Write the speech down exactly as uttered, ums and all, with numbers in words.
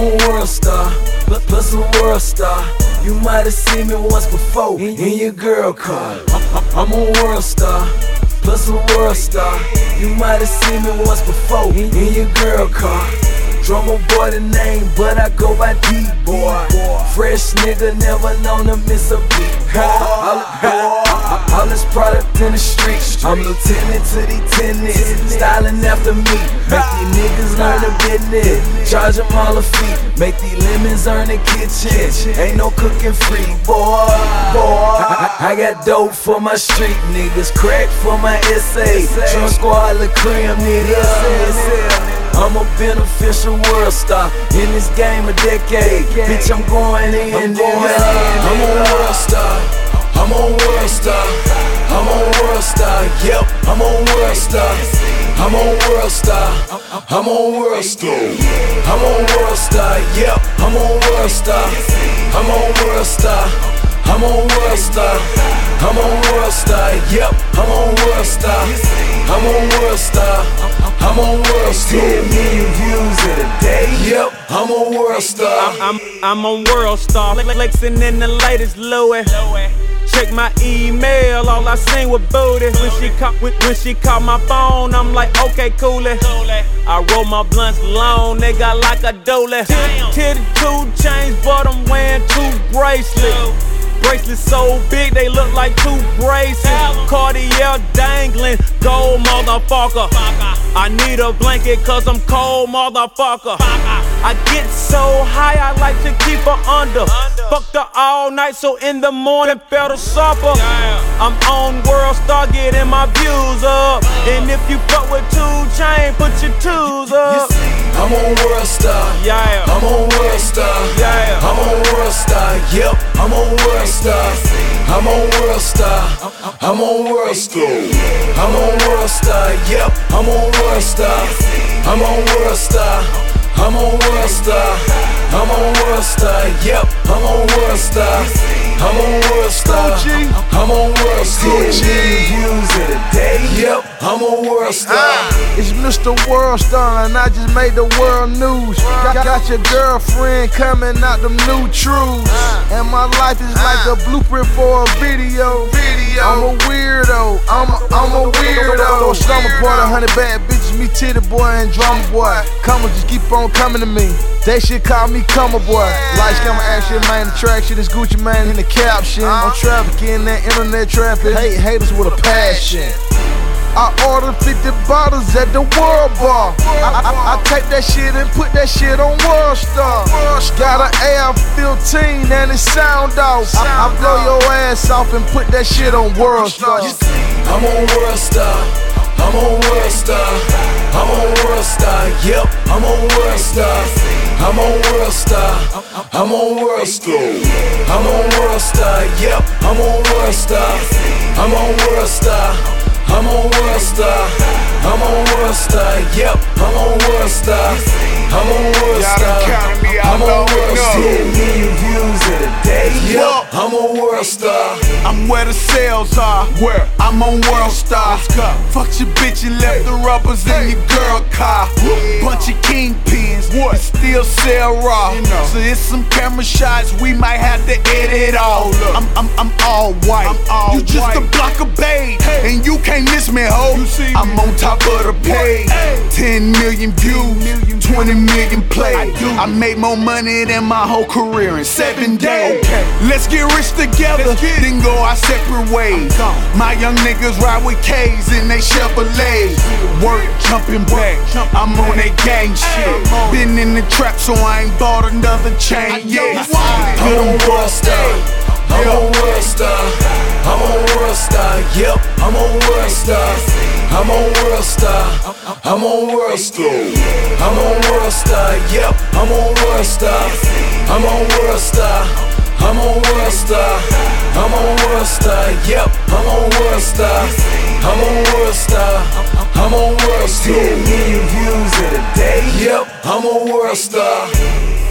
a world star, plus, plus a world star. You might have seen me once before in, in your girl car. I'm a world star, plus a world star. You might have seen me once before in, in your girl car. Drummer boy the name, but I go by D-Boy. Fresh nigga, never known to miss a beat. all, all this product in the street. I'm lieutenant to these tenants, styling after me. Make these niggas learn the business, charge them all a fee. Make these lemons earn the kitchen, ain't no cooking free, boy. Boy, I, I got dope for my street niggas, crack for my S A. Trump squad, La Creme, niggas. I'm a beneficial world star, in this game a decade. Bitch, I'm going in, I'm, going in. I'm a world star, I'm a world star, I'm a world star, yep, I'm a world star, I'm a world star, I'm a world star, I'm a world star, yep, I'm a world star, I'm a world star, I'm a world star, I'm a world star, yep, I'm a world star, I'm a world star, I'm a world star. ten million views in a day, yep, I'm a world star. I'm, I'm, I'm a world star, flexing in the latest Louis. Check my email, all I seen was booty. When she call, when, when she call my phone, I'm like, okay, cool it. I roll my blunts long, they got like a dolly. Titty two chains, but I'm wearing two bracelets. Bracelets so big, they look like two bracelets. Cartier dangling, gold motherfucker. I need a blanket cause I'm cold motherfucker. I get so high, I like to keep her under. Fucked her all night, so in the morning felt a supper. I'm on world star, getting my views up. And if you fuck with two chain, put your twos up. I'm a world star, yeah. I'm a world star, yeah. I'm a world star, yep, I'm a world star, I'm a world star, I'm a world star, I'm a world star, yep, I'm a world star, I'm a world star, I'm a world star, I'm a world star, yep, I'm a world star, I'm a world star, I'm a world star. ten million views in a day, yep, I'm a world star. It's Mister World Star and I just made the world news. Got, got your girlfriend coming out them new truths. And my life is like a blueprint for a video. I'm a weirdo, I'm a, I'm a weirdo. Slumber party, hundred bad bitches, me titty boy and drama boy. Come on, just keep on coming to me. They should call me Cummer Boy. Lights, camera, action, main attraction. This Gucci man in the caption. I'm trafficking that internet traffic. Hate haters with a passion. I ordered fifty bottles at the World Bar. I, I, I take that shit and put that shit on World Star. Got an A R fifteen and it sound off. I, I blow your ass off and put that shit on World Star. I'm a world star, I'm a world star, I'm a world star, yep, I'm a world star, I'm a world star, I'm a world star, I'm a world star, yep, I'm a world star, I'm a world star. I'm a world star, I'm a world star, yep, I'm a world star, I'm a world star, I'm a world star. ten million views in a day, yep, I'm a world star. I'm where the sales are, where I'm on World Star. Fucked your bitch and left the rubbers in your girl car. Bunch of kingpins, what? Still sell raw. So it's some camera shots we might have to edit all. I'm I'm I'm all white. You just a block of babe, and you can't miss me, ho. I'm on top of the page. ten million views, twenty million plays. I made more money than my whole career in seven days. Let's get rich together, then go our separate ways. My young niggas ride with K's and they Chevrolet. Work jumping back, I'm on that gang shit. Been in the trap, so I ain't bought another chain yet. I'm a world star, I'm a world star, I'm a world star, yep, I'm a world star, I'm a world star, I'm a world star, I'm a world star, yep, I'm a world star, I'm a world star, I'm a world star, I'm a world star, yep, I'm a world star, I'm a world star, I'm a world star. ten million views in a day, yep, I'm a world star.